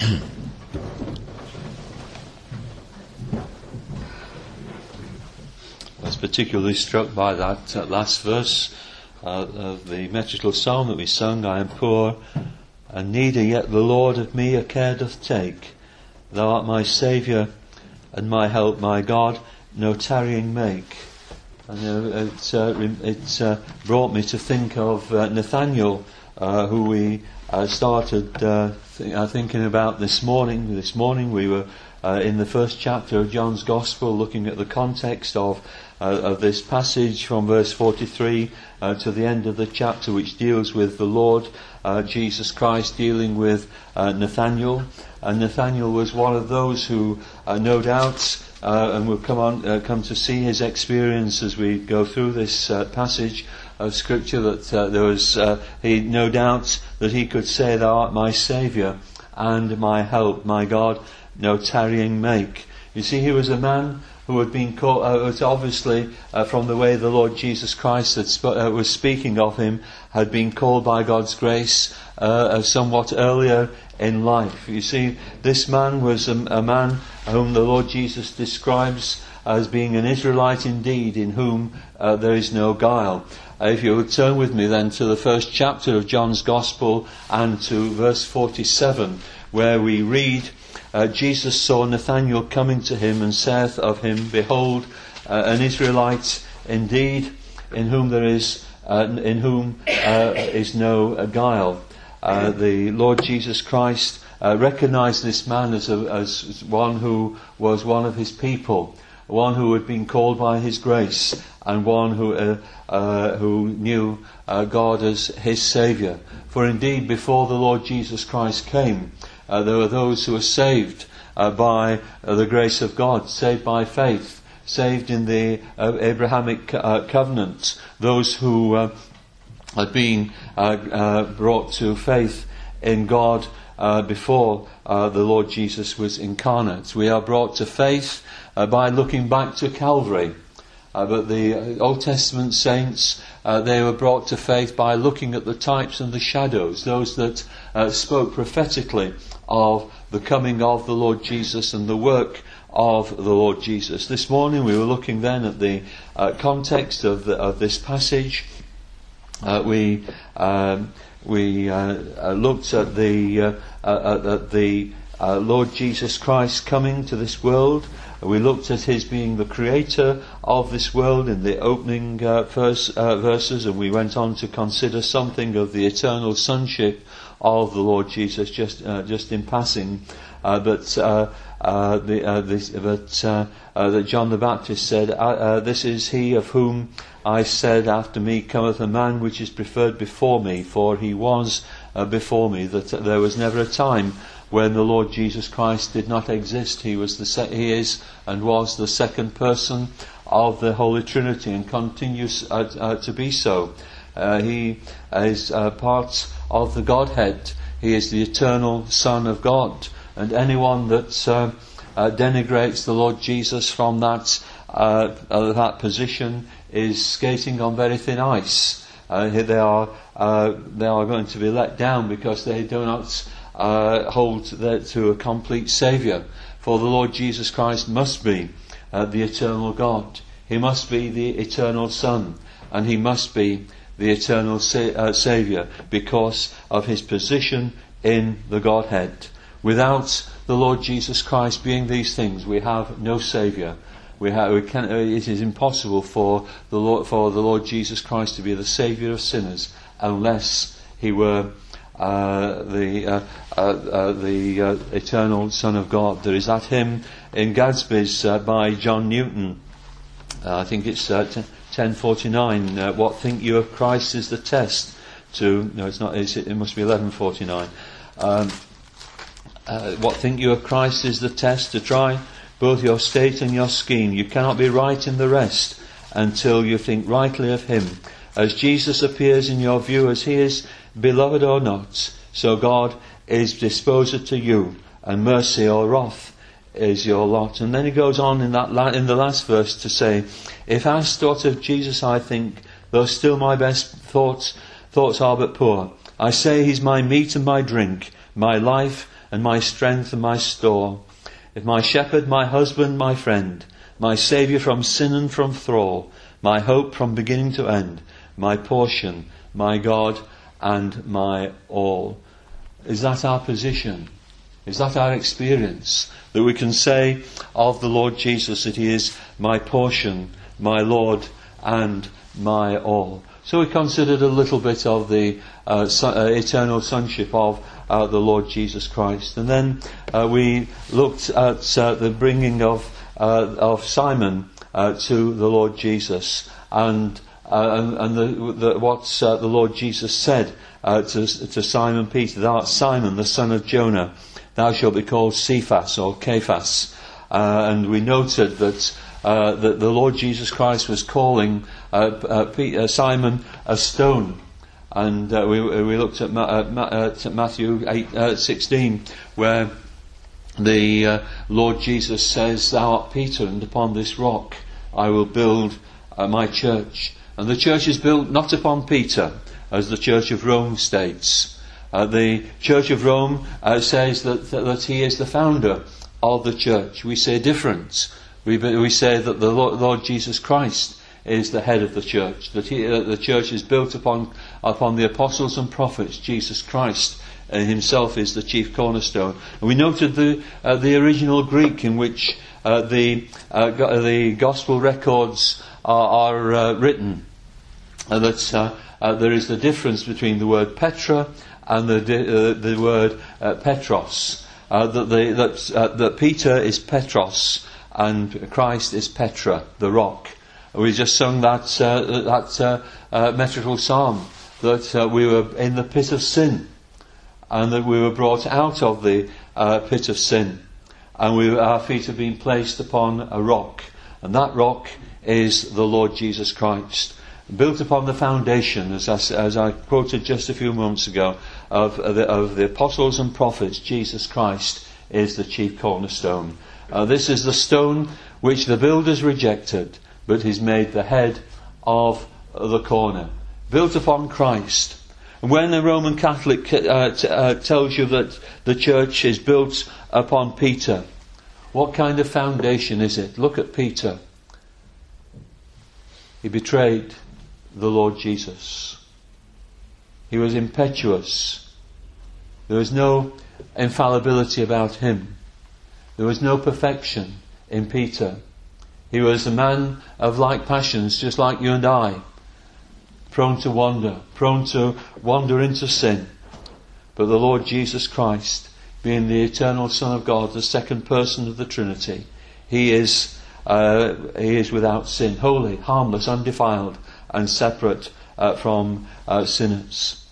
I was particularly struck by that last verse of the metrical psalm that we sung. I am poor and needy, yet the Lord of me a care doth take. Thou art my Saviour and my help, my God, no tarrying make. And it brought me to think of Nathaniel, who we started thinking about this morning. This morning we were in the first chapter of John's Gospel, looking at the context of this passage from verse 43 to the end of the chapter, which deals with the Lord Jesus Christ dealing with Nathaniel. And Nathaniel was one of those who, no doubt, and we'll come to see his experience as we go through this passage of Scripture, that there was he no doubt that he could say, "Thou art my Saviour and my help, my God, no tarrying make." You see, he was a man who had been called, was obviously, from the way the Lord Jesus Christ was speaking of him, had been called by God's grace somewhat earlier in life. You see, this man was a man whom the Lord Jesus describes as being an Israelite indeed, in whom there is no guile. If you would turn with me then to the first chapter of John's Gospel and to verse 47, where we read, Jesus saw Nathanael coming to him, and saith of him, Behold, an Israelite indeed, in whom is no guile. The Lord Jesus Christ recognized this man as one who was one of his people, one who had been called by his grace, and one who knew God as his Saviour. For indeed, before the Lord Jesus Christ came, there were those who were saved by the grace of God, saved by faith, saved in the Abrahamic covenant, those who had been brought to faith in God before the Lord Jesus was incarnate. We are brought to faith by looking back to Calvary. But the Old Testament saints, they were brought to faith by looking at the types and the shadows, those that spoke prophetically of the coming of the Lord Jesus and the work of the Lord Jesus. This morning we were looking then at the context of this passage. We looked at the Lord Jesus Christ coming to this world. We looked at his being the creator of this world in the opening verses, and we went on to consider something of the eternal sonship of the Lord Jesus just in passing. That John the Baptist said, "This is he of whom I said, After me cometh a man which is preferred before me, for he was before me." That there was never a time when the Lord Jesus Christ did not exist. He is and was the second person of the Holy Trinity, and continues to be so. He is part of the Godhead. He is the eternal Son of God. And anyone that denigrates the Lord Jesus from that position is skating on very thin ice. They are going to be let down because they do not hold to a complete Saviour. For the Lord Jesus Christ must be the eternal God. He must be the eternal Son, and he must be the eternal Saviour because of his position in the Godhead. Without the Lord Jesus Christ being these things, we have no Saviour. It is impossible for the Lord Jesus Christ to be the Saviour of sinners unless he were the eternal Son of God. There is that hymn in Gadsby's by John Newton. I think it's 1049. What think you of Christ is the test to... No, it's not. It must be 1149. What think you of Christ is the test to try both your state and your scheme. You cannot be right in the rest until you think rightly of him. As Jesus appears in your view as he is, beloved or not, so God is disposed to you, and mercy or wrath is your lot. And then he goes on in the last verse to say, if asked what of Jesus I think, though still my best thoughts are but poor, I say he's my meat and my drink, my life and my strength and my store. If my shepherd, my husband, my friend, my saviour from sin and from thrall, my hope from beginning to end, my portion, my God and my all. Is that our position? Is that our experience? That we can say of the Lord Jesus that he is my portion, my Lord and my all. So we considered a little bit of the eternal sonship of the Lord Jesus Christ. And then we looked at the bringing of Simon to the Lord Jesus, and what the Lord Jesus said to Simon Peter. Thou art Simon, the son of Jonah. Thou shalt be called Cephas or Cephas. And we noted that the Lord Jesus Christ was calling Simon a stone. And we looked at Matthew 8:16, where the Lord Jesus says, Thou art Peter, and upon this rock I will build my church. And the church is built not upon Peter, as the Church of Rome states. The Church of Rome says that he is the founder of the church. We say different. We say that the Lord Jesus Christ is the head of the church. That the church is built upon the apostles and prophets. Jesus Christ himself is the chief cornerstone. And we noted the original Greek in which the gospel records are written. That there is the difference between the word Petra and the word Petros. That Peter is Petros and Christ is Petra, the rock. We just sung that metrical psalm, that we were in the pit of sin, and that we were brought out of the pit of sin, and our feet have been placed upon a rock, and that rock is the Lord Jesus Christ, built upon the foundation, as I quoted just a few moments ago, of the apostles and prophets. Jesus Christ is the chief cornerstone. This is the stone which the builders rejected, but he's made the head of the corner, built upon Christ. And when the Roman Catholic tells you that the church is built upon Peter, what kind of foundation is it? Look at Peter. He betrayed the Lord Jesus. He was impetuous. There was no infallibility about him. There was no perfection in Peter. He was a man of like passions, just like you and I, prone to wander into sin. But the Lord Jesus Christ, being the eternal Son of God, the second person of the Trinity, he is without sin, holy, harmless, undefiled, and separate from sinners.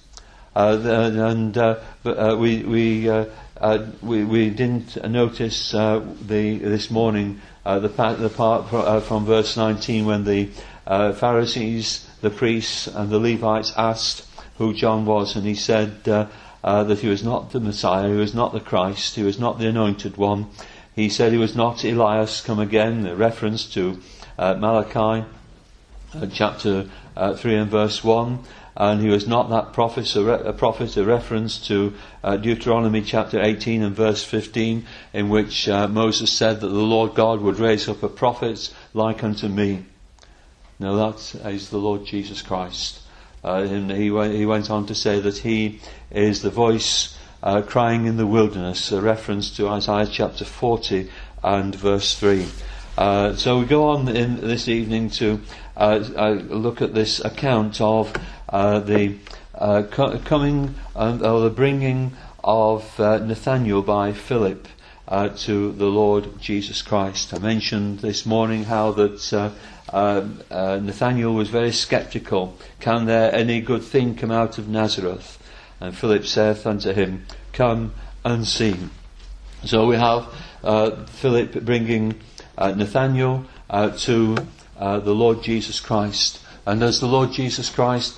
We didn't notice this morning the part from verse 19 when the Pharisees, the priests and the Levites asked who John was, and he said that he was not the Messiah, he was not the Christ, he was not the Anointed One. He said he was not Elias come again, a reference to Malachi chapter 3 and verse 1. And he was not that prophet, a reference to Deuteronomy chapter 18 and verse 15, in which Moses said that the Lord God would raise up a prophet like unto me. No, that is the Lord Jesus Christ. And he went on to say that he is the voice crying in the wilderness, a reference to Isaiah chapter 40 and verse 3. So we go on in this evening to look at this account of the coming or the bringing of Nathanael by Philip to the Lord Jesus Christ. I mentioned this morning how that Nathanael was very sceptical. Can there any good thing come out of Nazareth? And Philip saith unto him, Come and see. So we have Philip bringing Nathanael to the Lord Jesus Christ. And as the Lord Jesus Christ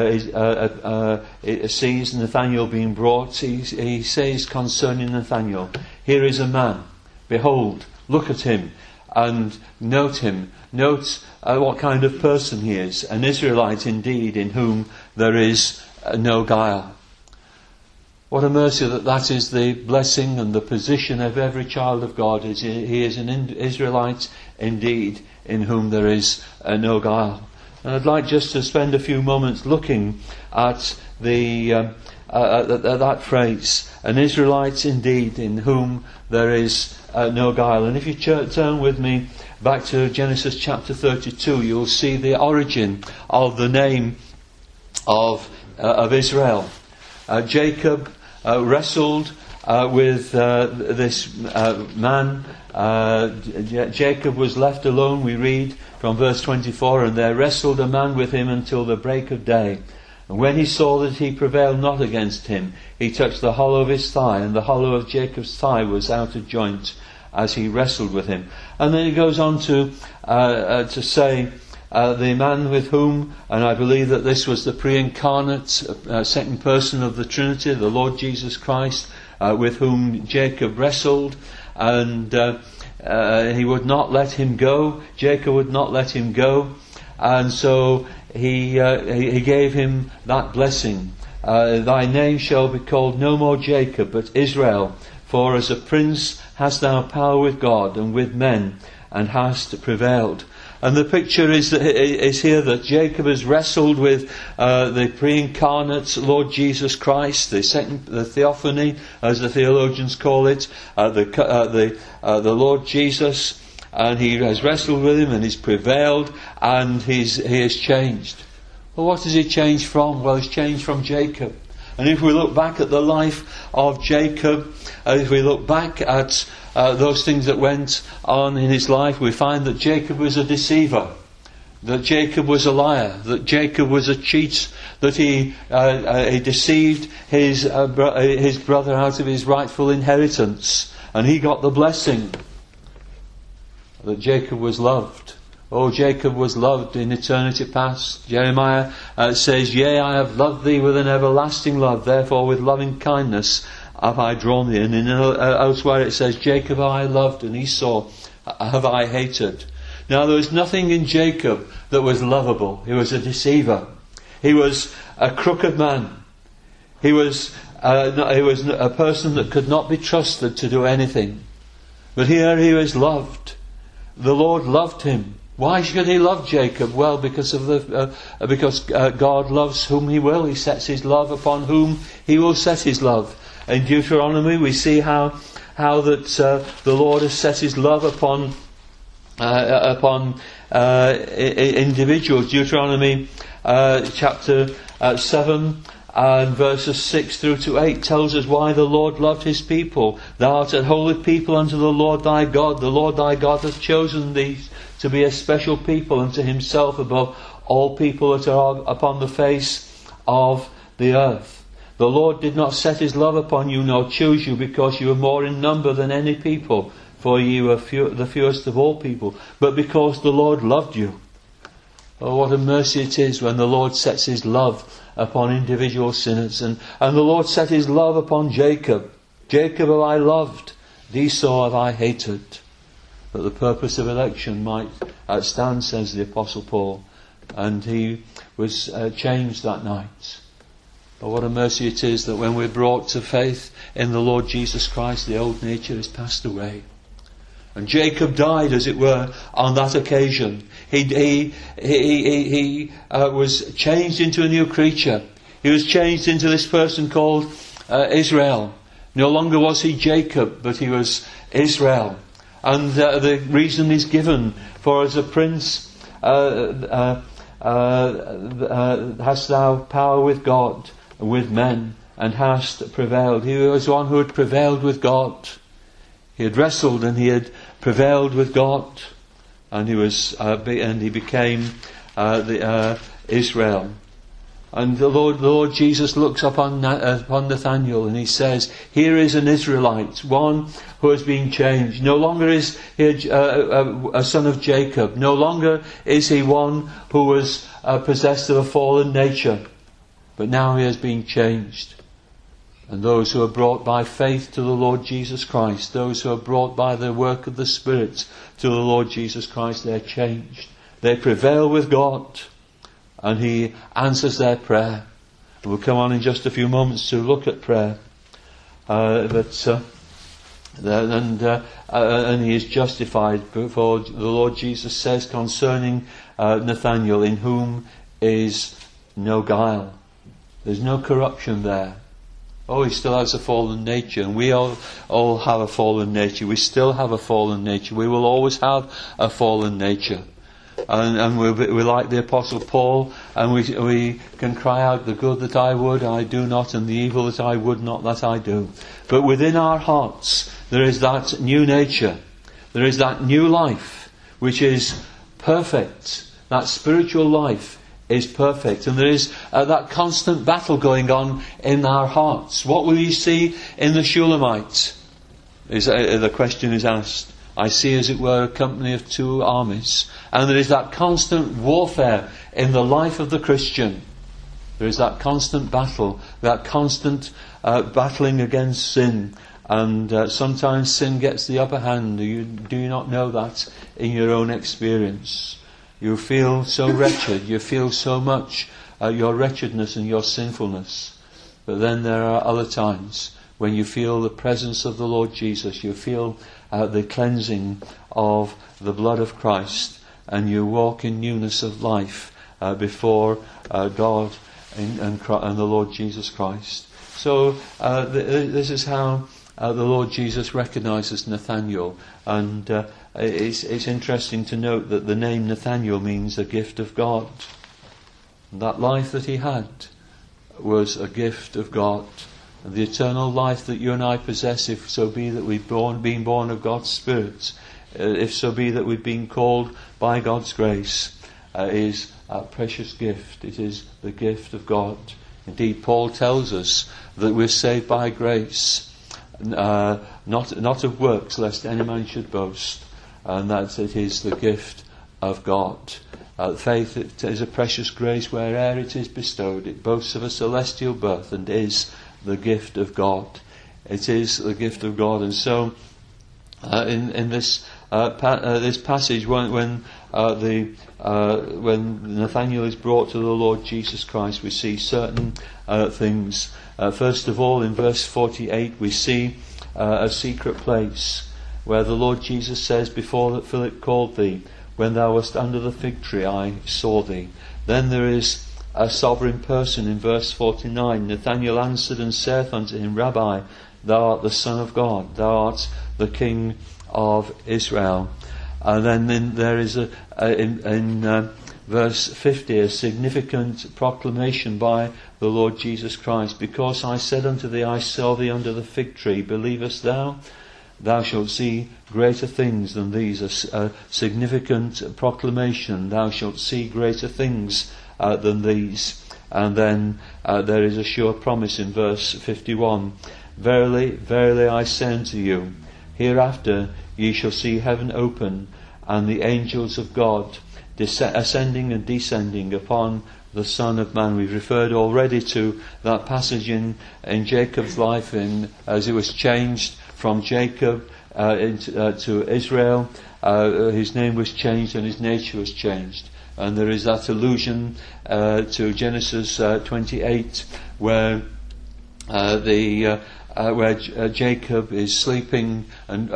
sees Nathanael being brought, he says concerning Nathanael, here is a man, behold, look at him, and note him. Note what kind of person he is, an Israelite indeed, in whom there is no guile. What a mercy that is the blessing and the position of every child of God. He is an Israelite indeed, in whom there is no guile. And I'd like just to spend a few moments looking at that phrase, an Israelite indeed, in whom there is no guile. And if you turn with me back to Genesis chapter 32, you'll see the origin of the name of Israel. Jacob wrestled with this man. Jacob was left alone, we read from verse 24, and there wrestled a man with him until the break of day. And when he saw that he prevailed not against him, he touched the hollow of his thigh, and the hollow of Jacob's thigh was out of joint as he wrestled with him. And then he goes on to say, the man with whom, and I believe that this was the pre-incarnate second person of the Trinity, the Lord Jesus Christ, with whom Jacob wrestled, and he would not let him go. Jacob would not let him go, and so he gave him that blessing. Thy name shall be called no more Jacob, but Israel, for as a prince hast thou power with God and with men, and hast prevailed. And the picture is here that Jacob has wrestled with the pre-incarnate Lord Jesus Christ, the theophany, as the theologians call it, the Lord Jesus, and he has wrestled with him and he's prevailed, and he has changed. Well, what has he changed from? Well, he's changed from Jacob. And if we look back at the life of Jacob, if we look back at those things that went on in his life, we find that Jacob was a deceiver, that Jacob was a liar, that Jacob was a cheat, that he deceived his brother out of his rightful inheritance, and he got the blessing. That Jacob was loved. Oh, Jacob was loved in eternity past. Jeremiah says, Yea, I have loved thee with an everlasting love, therefore with loving kindness have I drawn thee. And elsewhere it says, Jacob have I loved, and Esau have I hated. Now there was nothing in Jacob that was lovable. He was a deceiver. He was a crooked man. He was a person that could not be trusted to do anything. But here he was loved. The Lord loved him. Why should he love Jacob? Well, because God loves whom he will. He sets his love upon whom he will set his love. In Deuteronomy we see how that the Lord has set his love upon individuals. Deuteronomy chapter 7 and verses 6 through to 8 tells us why the Lord loved his people. Thou art a holy people unto the Lord thy God. The Lord thy God hath chosen thee to be a special people unto himself above all people that are upon the face of the earth. The Lord did not set his love upon you, nor choose you, because you were more in number than any people, for ye were the fewest of all people, but because the Lord loved you. Oh, what a mercy it is when the Lord sets his love upon individual sinners. And the Lord set his love upon Jacob. Jacob have I loved, Esau have I hated. That the purpose of election might stand, says the Apostle Paul. And he was changed that night. Oh, what a mercy it is that when we're brought to faith in the Lord Jesus Christ, the old nature is passed away. And Jacob died, as it were, on that occasion. He was changed into a new creature. He was changed into this person called Israel. No longer was he Jacob, but he was Israel. And the reason is given, for as a prince hast thou power with God and with men, and hast prevailed. He was one who had prevailed with God. He had wrestled and he had prevailed with God, and he became Israel. And the Lord Jesus looks upon Nathanael and he says, here is an Israelite, one who has been changed. No longer is he a son of Jacob. No longer is he one who was possessed of a fallen nature. But now he has been changed. And those who are brought by faith to the Lord Jesus Christ, those who are brought by the work of the Spirit to the Lord Jesus Christ, they're changed. They prevail with God. And he answers their prayer. And we'll come on in just a few moments to look at prayer. and he is justified before the Lord Jesus says concerning Nathanael, in whom is no guile. There's no corruption there. Oh, he still has a fallen nature, and we all have a fallen nature. We still have a fallen nature. We will always have a fallen nature. And we're like the Apostle Paul, and we can cry out, the good that I would, I do not, and the evil that I would not, that I do. But within our hearts, there is that new nature. There is that new life, which is perfect. That spiritual life is perfect. And there is that constant battle going on in our hearts. What will you see in the Shulamite? The question is asked. I see, as it were, a company of two armies. And there is that constant warfare in the life of the Christian. There is that constant battle, that constant battling against sin. And sometimes sin gets the upper hand. Do you not know that in your own experience? You feel so wretched. You feel so much your wretchedness and your sinfulness. But then there are other times when you feel the presence of the Lord Jesus. You feel the cleansing of the blood of Christ, and you walk in newness of life before God and the Lord Jesus Christ. So this is how the Lord Jesus recognizes Nathanael, and it's interesting to note that the name Nathanael means a gift of God. That life that he had was a gift of God. And the eternal life that you and I possess, if so be that we've been born of God's Spirit, if so be that we've been called by God's grace, is a precious gift. It is the gift of God. Indeed, Paul tells us that we're saved by grace, not of works, lest any man should boast, and that it is the gift of God. Faith, it is a precious grace where'er it is bestowed. It boasts of a celestial birth and is the gift of God. It is the gift of God. And so in this passage, when Nathanael is brought to the Lord Jesus Christ, we see certain things. First of all, in verse 48, we see a secret place where the Lord Jesus says, before that Philip called thee, when thou wast under the fig tree, I saw thee. Then there is a sovereign person in verse 49. Nathanael answered and saith unto him, Rabbi, thou art the Son of God, thou art the King of Israel. And then there is in verse 50 a significant proclamation by the Lord Jesus Christ. Because I said unto thee, I saw thee under the fig tree, believest thou? Thou shalt see greater things than these. A significant proclamation. Thou shalt see greater things than these. And then there is a sure promise in verse 51. Verily, verily I say unto you, hereafter ye shall see heaven open, and the angels of God ascending and descending upon the Son of Man. We've referred already to that passage in Jacob's life, as it was changed from Jacob to Israel. His name was changed and his nature was changed. And there is that allusion to Genesis 28, where Jacob is sleeping and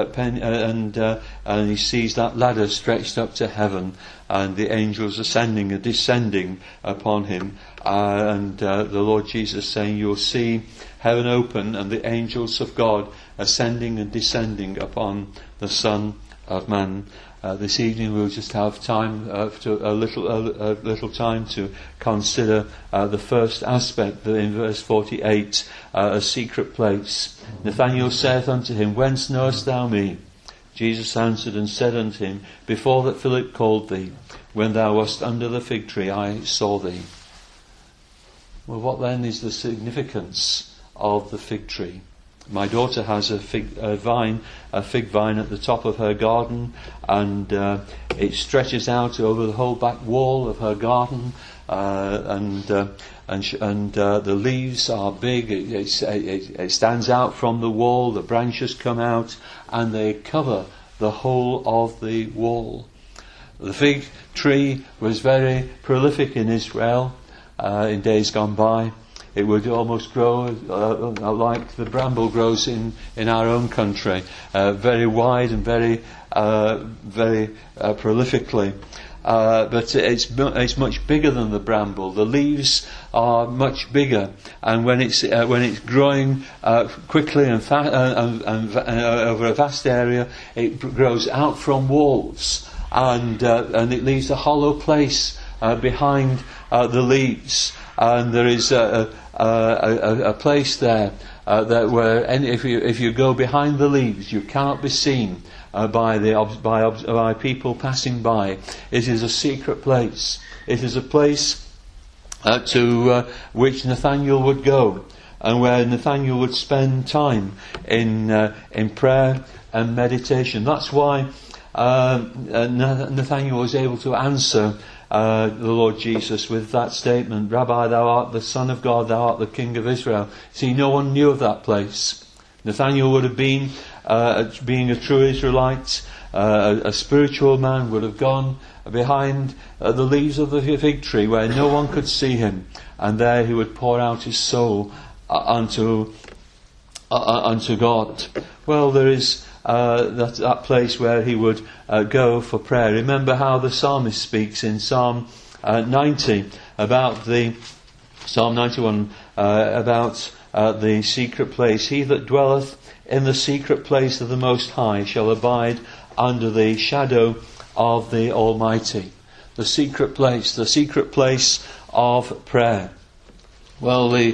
he sees that ladder stretched up to heaven, and the angels ascending and descending upon him, and the Lord Jesus saying, you'll see heaven open and the angels of God ascending and descending upon the Son of Man. This evening we'll just have time a little time to consider the first aspect in verse 48, a secret place. Nathanael saith unto him, Whence knowest thou me? Jesus answered and said unto him, Before that Philip called thee, when thou wast under the fig tree, I saw thee. Well, what then is the significance of the fig tree? My daughter has a fig vine at the top of her garden, and it stretches out over the whole back wall of her garden, and the leaves are big. It stands out from the wall. The branches come out, and they cover the whole of the wall. The fig tree was very prolific in Israel in days gone by. it would almost grow like the bramble grows in our own country, very wide and very prolifically. But it's much bigger than the bramble. The leaves are much bigger, and when it's growing quickly and over a vast area, it grows out from walls, and it leaves a hollow place behind the leaves, and there is a place there where if you go behind the leaves, you cannot be seen by people passing by. It is a secret place. It is a place to which Nathaniel would go, and where Nathaniel would spend time in prayer and meditation. That's why Nathaniel was able to answer the Lord Jesus with that statement, "Rabbi, thou art the Son of God, thou art the King of Israel." See, no one knew of that place. Nathaniel would have been, being a true Israelite, a spiritual man, would have gone behind the leaves of the fig tree where no one could see him, and there he would pour out his soul unto God. Well, there is that place where he would go for prayer. Remember how the psalmist speaks in Psalm 90 about Psalm 91 about the secret place. "He that dwelleth in the secret place of the Most High shall abide under the shadow of the Almighty." The secret place of prayer. Well, the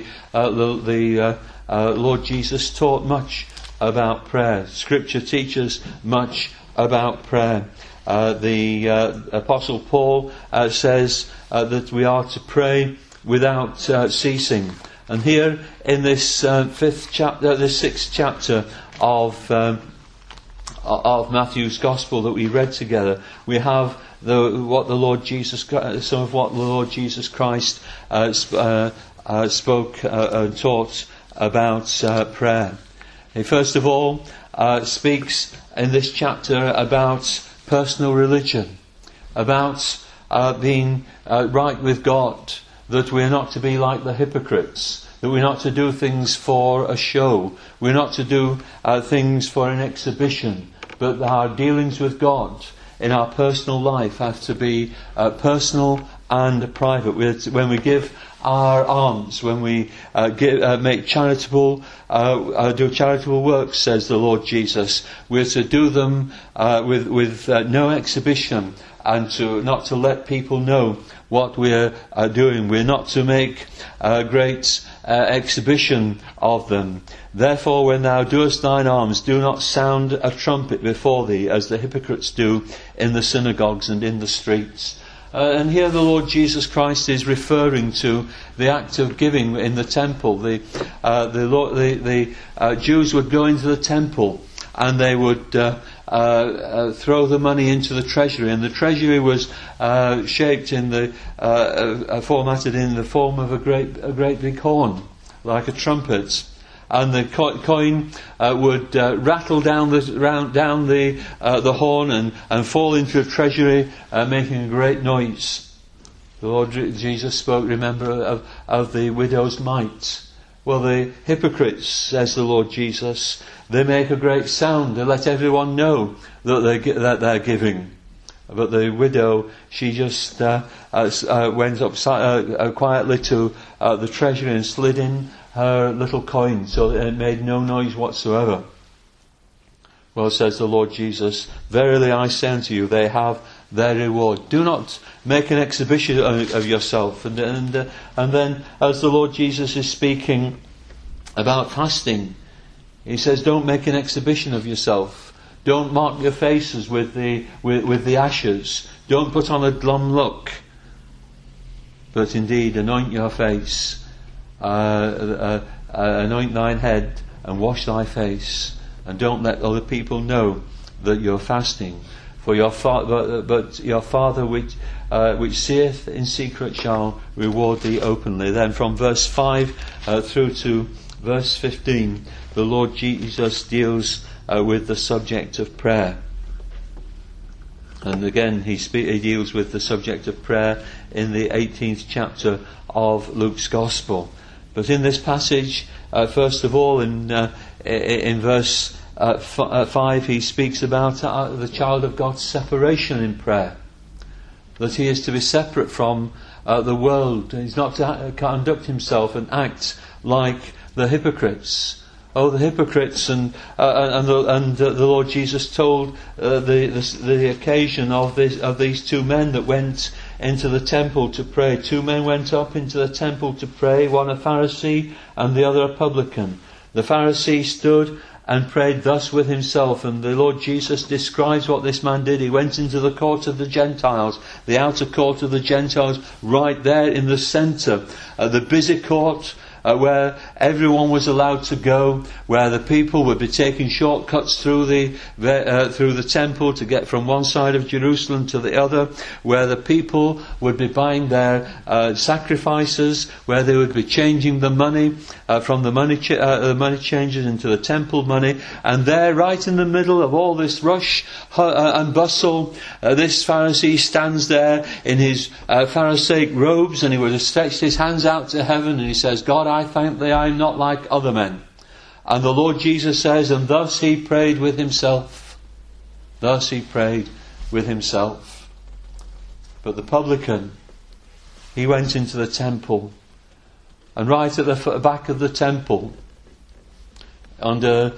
Lord Jesus taught much about prayer. Scripture teaches much about prayer. The Apostle Paul says that we are to pray without ceasing. And here in this sixth chapter of Matthew's Gospel that we read together, we have some of what the Lord Jesus Christ spoke and taught about prayer. He first of all speaks in this chapter about personal religion, about being right with God, that we're not to be like the hypocrites, that we're not to do things for a show, we're not to do things for an exhibition, but our dealings with God in our personal life have to be personal and private. When we give our alms, when we make charitable, do charitable works, says the Lord Jesus, we're to do them with no exhibition, and not to let people know what we're doing. We're not to make a great exhibition of them. "Therefore, when thou doest thine alms, do not sound a trumpet before thee, as the hypocrites do in the synagogues and in the streets." And here the Lord Jesus Christ is referring to the act of giving in the temple. The Jews would go into the temple and they would throw the money into the treasury, and the treasury was shaped formatted in the form of a great big horn, like a trumpet. And the coin would rattle down the horn and fall into the treasury, making a great noise. The Lord Jesus spoke, remember, of the widow's mite. Well, the hypocrites, says the Lord Jesus, they make a great sound. They let everyone know that they're giving. But the widow, she just went up quietly to the treasury and slid in her little coin so that it made no noise whatsoever. Well, says the Lord Jesus, "Verily I say unto you, they have their reward." Do not make an exhibition of yourself. And then, as the Lord Jesus is speaking about fasting, he says, don't make an exhibition of yourself. Don't mark your faces with the ashes. Don't put on a glum look. But indeed, anoint your face, anoint thine head, and wash thy face, and don't let other people know that you're fasting. For your Father which seeth in secret shall reward thee openly. Then from verse 5 through to verse 15, the Lord Jesus deals with the subject of prayer. And again, he deals with the subject of prayer in the 18th chapter of Luke's Gospel. But in this passage, first of all, in verse 5, he speaks about the child of God's separation in prayer. That he is to be separate from the world. He's not to conduct himself and act like the hypocrites. Oh, the hypocrites! And the Lord Jesus told the occasion of these two men that went into the temple to pray. Two men went up into the temple to pray, one a Pharisee and the other a publican. The Pharisee stood and prayed thus with himself, and the Lord Jesus describes what this man did. He went into the court of the Gentiles, the outer court of the Gentiles, right there in the centre, the busy court, where everyone was allowed to go, where the people would be taking shortcuts through the temple to get from one side of Jerusalem to the other, where the people would be buying their sacrifices, where they would be changing the money from the money changers into the temple money. And there, right in the middle of all this rush and bustle, this Pharisee stands there in his Pharisaic robes, and he would have stretched his hands out to heaven, and he says, God, I thank thee, I am not like other men. And the Lord Jesus says, and thus he prayed with himself. Thus he prayed with himself. But the publican, he went into the temple, and right at the back of the temple, under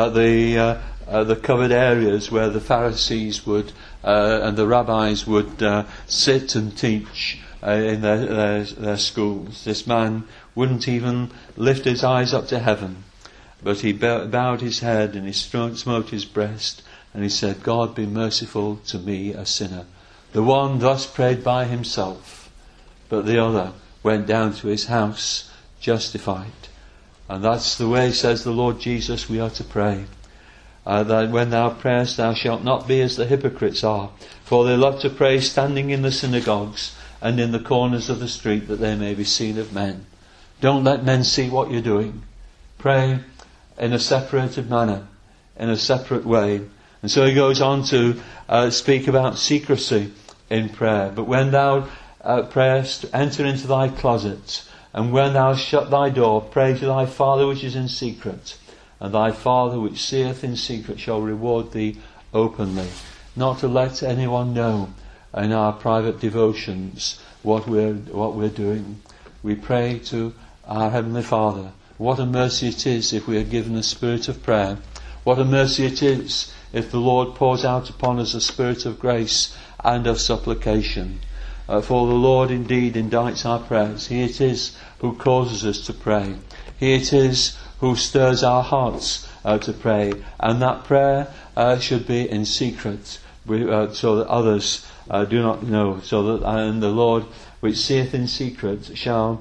the covered areas where the Pharisees would and the rabbis would sit and teach in their schools, this man wouldn't even lift his eyes up to heaven, but he bowed his head and he smote his breast, and he said, God, be merciful to me, a sinner. The one thus prayed by himself, but the other went down to his house justified. And that's the way, says the Lord Jesus, we are to pray. That when thou prayest, thou shalt not be as the hypocrites are, for they love to pray standing in the synagogues and in the corners of the street, that they may be seen of men. Don't let men see what you're doing. Pray in a separated manner, in a separate way. And so he goes on to speak about secrecy in prayer. But when thou prayest, enter into thy closet, and when thou shut thy door, pray to thy Father which is in secret, and thy Father which seeth in secret shall reward thee openly. Not to let anyone know in our private devotions what we're doing. We pray to our Heavenly Father. What a mercy it is if we are given a spirit of prayer. What a mercy it is if the Lord pours out upon us a spirit of grace and of supplication. For the Lord indeed indites our prayers. He it is who causes us to pray. He it is who stirs our hearts to pray. And that prayer should be in secret, so that others do not know. So that and the Lord which seeth in secret shall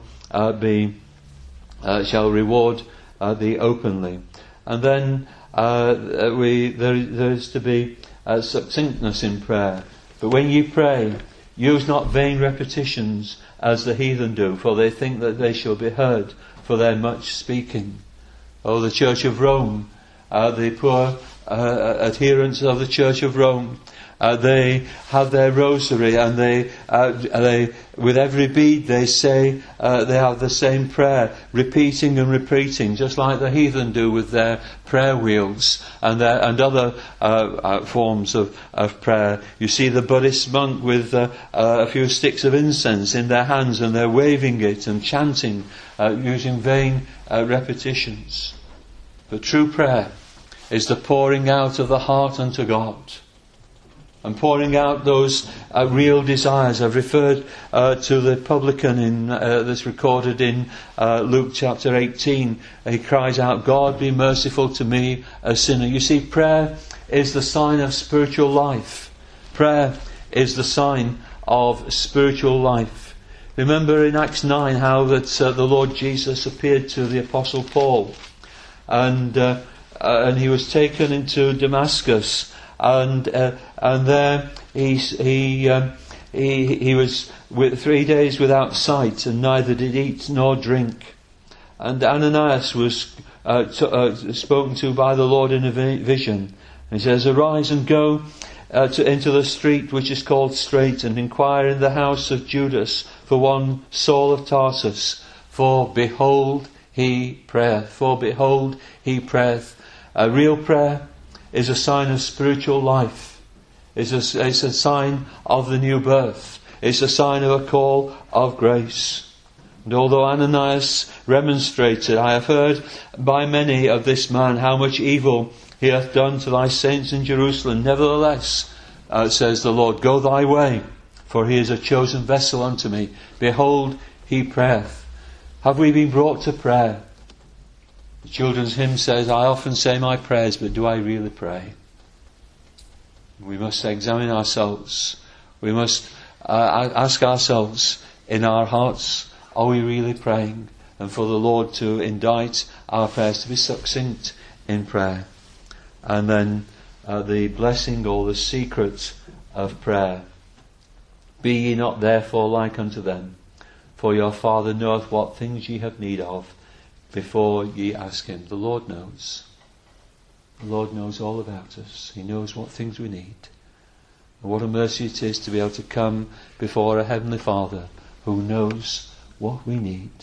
reward thee openly. And then there is to be succinctness in prayer. But when you pray, use not vain repetitions as the heathen do, for they think that they shall be heard for their much speaking. Oh, the Church of Rome, the poor adherents of the Church of Rome, they have their rosary, and they with every bead they say they have the same prayer, repeating and repeating, just like the heathen do with their prayer wheels and other forms of prayer. You see the Buddhist monk with a few sticks of incense in their hands, and they're waving it and chanting, using vain repetitions. But true prayer is the pouring out of the heart unto God, and pouring out those real desires. I've referred to the publican that's recorded in Luke chapter 18. He cries out, God, be merciful to me, a sinner. You see, prayer is the sign of spiritual life. Prayer is the sign of spiritual life. Remember in Acts 9 how that the Lord Jesus appeared to the Apostle Paul, and he was taken into Damascus, and there he was 3 days without sight, and neither did eat nor drink. And Ananias was spoken to by the Lord in a vision. And he says, arise and go into the street which is called Straight, and inquire in the house of Judas for one Saul of Tarsus. For behold, he prayeth. For behold, he prayeth. A real prayer is a sign of spiritual life. It's a sign of the new birth. It's a sign of a call of grace. And although Ananias remonstrated, I have heard by many of this man how much evil he hath done to thy saints in Jerusalem. Nevertheless, says the Lord, go thy way, for he is a chosen vessel unto me. Behold, he prayeth. Have we been brought to prayer? The children's hymn says, I often say my prayers, but do I really pray? We must examine ourselves. We must ask ourselves in our hearts, are we really praying? And for the Lord to indict our prayers to be succinct in prayer. And then the blessing or the secret of prayer. Be ye not therefore like unto them, for your Father knoweth what things ye have need of before ye ask him. The Lord knows. The Lord knows all about us. He knows what things we need. And what a mercy it is to be able to come before a Heavenly Father who knows what we need.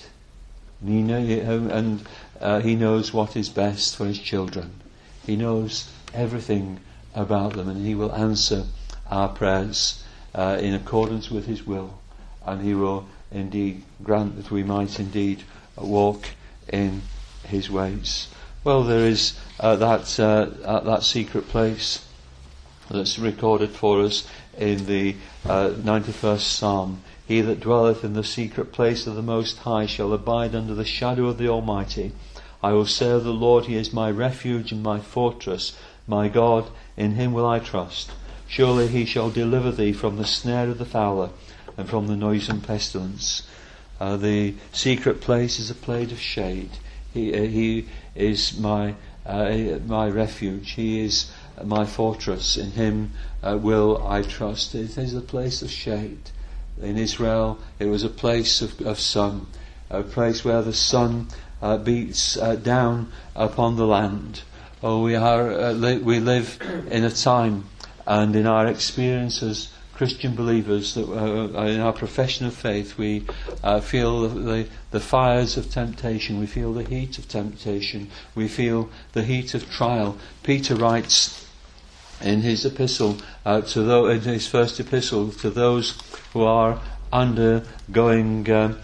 And He knows what is best for His children. He knows everything about them, and He will answer our prayers in accordance with His will, and He will indeed grant that we might indeed walk in His ways. Well, there is that secret place that's recorded for us in the 91st Psalm. He that dwelleth in the secret place of the Most High shall abide under the shadow of the Almighty. I will say of the Lord, He is my refuge and my fortress, my God, in Him will I trust. Surely He shall deliver thee from the snare of the fowler and from the noisome pestilence. The secret place is a place of shade. He is my refuge. He is my fortress. In Him will I trust. It is a place of shade. In Israel, it was a place of sun, a place where the sun beats down upon the land. Oh, we live in a time, and in our experience as Christian believers, that in our profession of faith, we feel the fires of temptation. We feel the heat of temptation. We feel the heat of trial. Peter writes in his epistle, in his first epistle, to those who are undergoing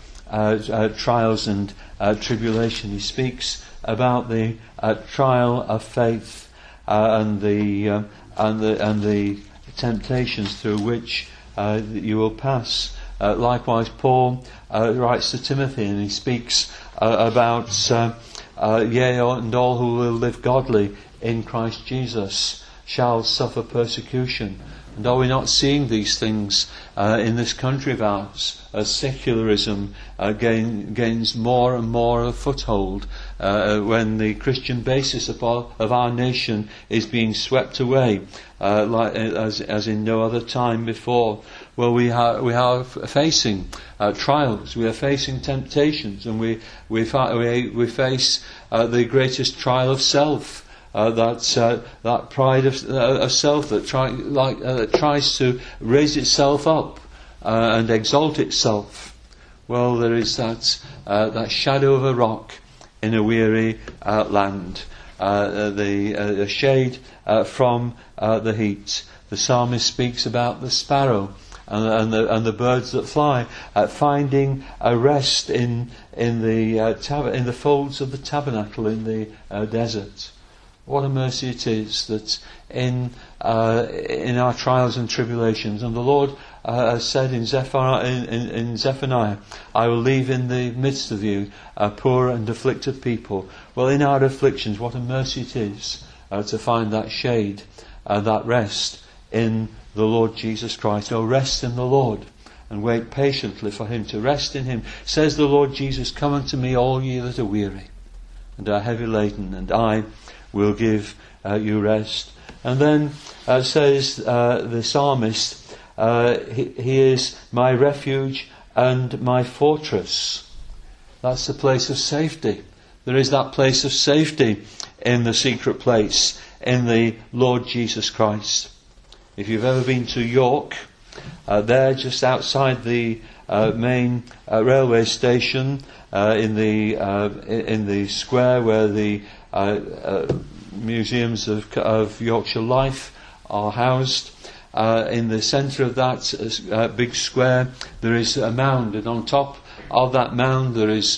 trials and tribulation. He speaks about the trial of faith and the temptations through which you will pass. Likewise, Paul writes to Timothy, and he speaks about yea, and all who will live godly in Christ Jesus shall suffer persecution. And are we not seeing these things in this country of ours as secularism gains more and more a foothold, when the Christian basis of our nation is being swept away as in no other time before? Well, we are facing trials, we are facing temptations, and we face the greatest trial of self. That pride of self that tries to raise itself up and exalt itself. Well, there is that shadow of a rock in a weary land, the shade from the heat. The psalmist speaks about the sparrow and the birds that fly, finding a rest in the folds of the tabernacle in the desert. What a mercy it is that in our trials and tribulations, and the Lord has said in Zephaniah, I will leave in the midst of you a poor and afflicted people. Well, in our afflictions, what a mercy it is to find that shade, that rest in the Lord Jesus Christ. Oh, rest in the Lord, and wait patiently for Him. To rest in Him. Says the Lord Jesus, come unto me all ye that are weary and are heavy laden, and I will give you rest. And then says the psalmist, he is my refuge and my fortress. That's the place of safety. There is that place of safety in the secret place, in the Lord Jesus Christ. If you've ever been to York, there just outside the main railway station in the square where the museums of Yorkshire Life are housed. In the centre of that big square, there is a mound, and on top of that mound there is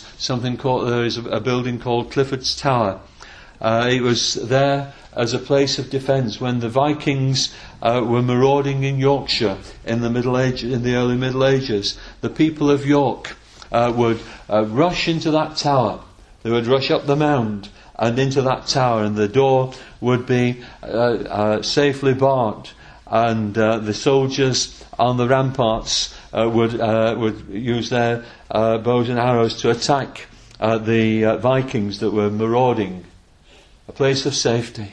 a building called Clifford's Tower. It was there as a place of defence when the Vikings were marauding in Yorkshire in the early Middle Ages. The people of York would rush into that tower. They would rush up the mound and into that tower, and the door would be safely barred. And the soldiers on the ramparts would use their bows and arrows to attack the Vikings that were marauding. A place of safety.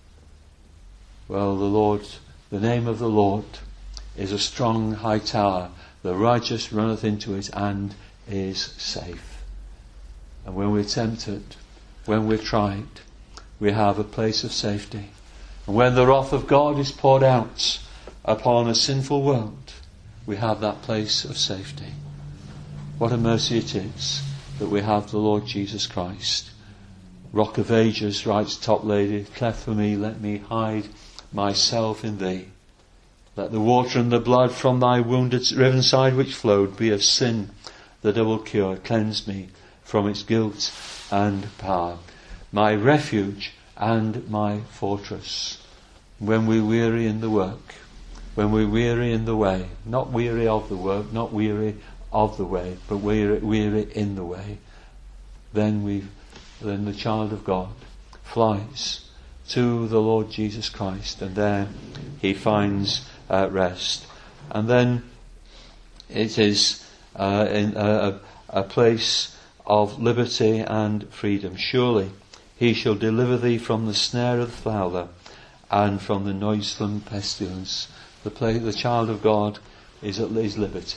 Well, the name of the Lord is a strong high tower. The righteous runneth into it and is safe. And when we're tempted, when we're tried, we have a place of safety. And when the wrath of God is poured out upon a sinful world, we have that place of safety. What a mercy it is that we have the Lord Jesus Christ. Rock of Ages, writes Toplady, cleft for me, let me hide myself in thee. Let the water and the blood from thy wounded riven side which flowed be of sin the double cure. Cleanse me from its guilt and power. My refuge and my fortress. When we weary in the work, when we weary in the way, not weary of the work, not weary of the way, but weary in the way, then the child of God flies to the Lord Jesus Christ, and there he finds rest. And then it is in a place of liberty and freedom. Surely he shall deliver thee from the snare of the fowler and from the noisome pestilence. The child of God is at his liberty.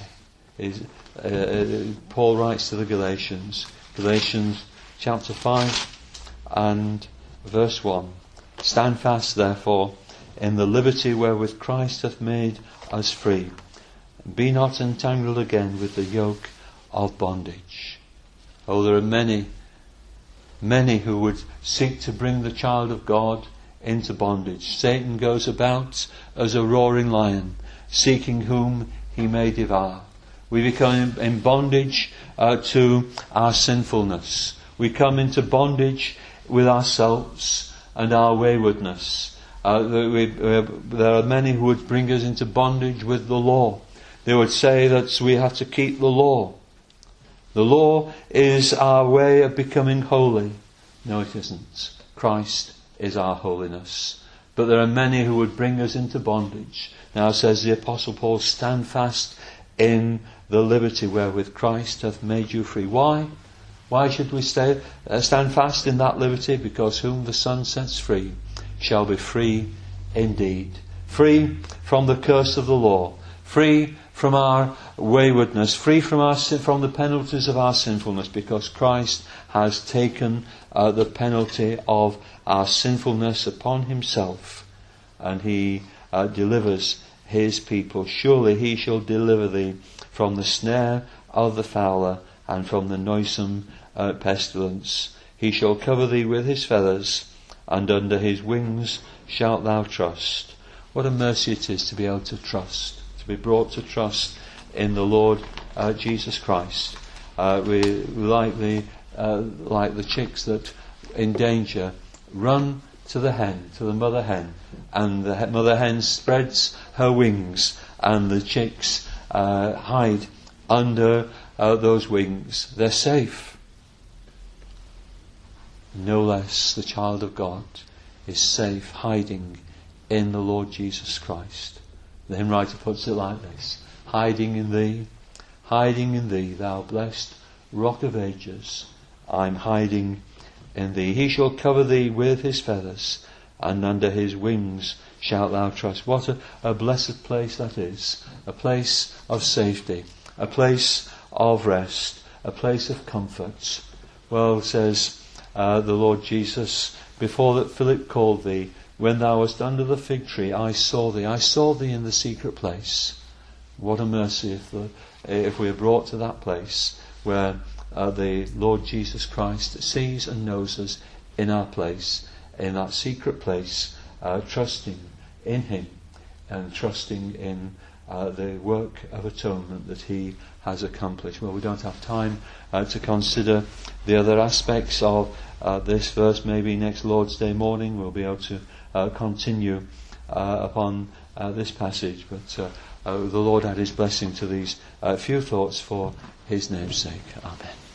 Paul writes to the Galatians chapter 5 and verse 1. Stand fast therefore in the liberty wherewith Christ hath made us free. Be not entangled again with the yoke of bondage. Oh, there are many who would seek to bring the child of God into bondage. Satan goes about as a roaring lion, seeking whom he may devour. We become in bondage to our sinfulness. We come into bondage with ourselves and our waywardness. There are many who would bring us into bondage with the law. They would say that we have to keep the law. The law is our way of becoming holy. No, it isn't. Christ is our holiness. But there are many who would bring us into bondage. Now, says the Apostle Paul, stand fast in the liberty wherewith Christ hath made you free. Why? Why should we stand fast in that liberty? Because whom the Son sets free shall be free indeed. Free from the curse of the law. Free from our waywardness. Free from the penalties of our sinfulness. Because Christ has taken the penalty of our sinfulness upon himself. And he delivers his people. Surely he shall deliver thee from the snare of the fowler and from the noisome pestilence. He shall cover thee with his feathers, and under his wings shalt thou trust. What a mercy it is to be able to trust, to be brought to trust in the Lord Jesus Christ. We like the chicks that in danger run to the mother hen, and the mother hen spreads her wings, and the chicks hide under those wings. They're safe. No less the child of God is safe, hiding in the Lord Jesus Christ. The hymn writer puts it like this: hiding in thee, thou blessed rock of ages, I'm hiding in thee. He shall cover thee with his feathers, and under his wings shalt thou trust. What a blessed place that is. A place of safety, a place of rest, a place of comfort. Well, says the Lord Jesus, before that Philip called thee, when thou wast under the fig tree, I saw thee in the secret place. What a mercy if we are brought to that place where the Lord Jesus Christ sees and knows us in our place, in that secret place, trusting in Him and trusting in the work of atonement that He has accomplished. Well, we don't have time to consider the other aspects of this verse. Maybe next Lord's Day morning we'll be able to continue upon this passage, but the Lord add His blessing to these few thoughts for His name's sake. Amen.